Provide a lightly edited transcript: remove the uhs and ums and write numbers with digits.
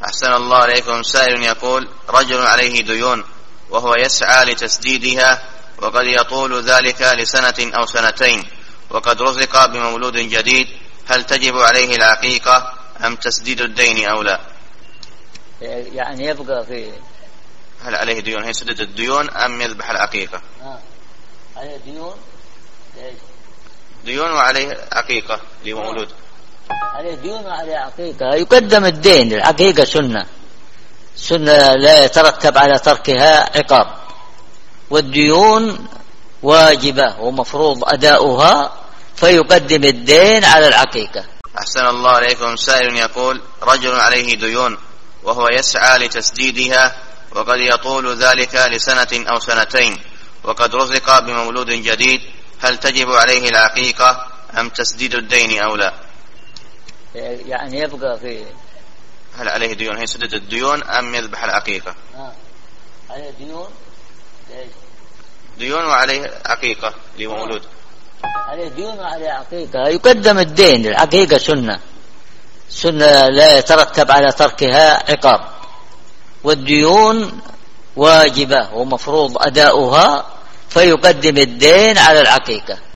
أحسن الله عليكم. سائل يقول: رجل عليه ديون وهو يسعى لتسديدها وقد يطول ذلك لسنة أو سنتين وقد رزق بمولود جديد، هل تجب عليه العقيقة أم تسديد الدين أو لا؟ يعني يبقى في هل عليه ديون يسدد الديون أم يذبح العقيقة؟ عليه ديون وعليه عقيقة لمولود. عليه ديون وعليه عقيقة، يقدم الدين. العقيقة سنة لا يترتب على تركها عقاب، والديون واجبة ومفروض أداؤها، فيقدم الدين على العقيقة. أحسن الله عليكم. سائل يقول: رجل عليه ديون وهو يسعى لتسديدها وقد يطول ذلك لسنة أو سنتين وقد رزق بمولود جديد، هل تجب عليه العقيقة أم تسديد الدين أو لا؟ يعني يبقى في هل عليه ديون يسدد الديون أم يذبح العقيقة؟ عليه ديون وعليه عقيقة لمولود. عليه ديون وعليه عقيقة، يقدم الدين. العقيقة سنة لا يترتب على تركها عقاب، والديون واجبة ومفروض أداؤها، فيقدم الدين على العقيقة.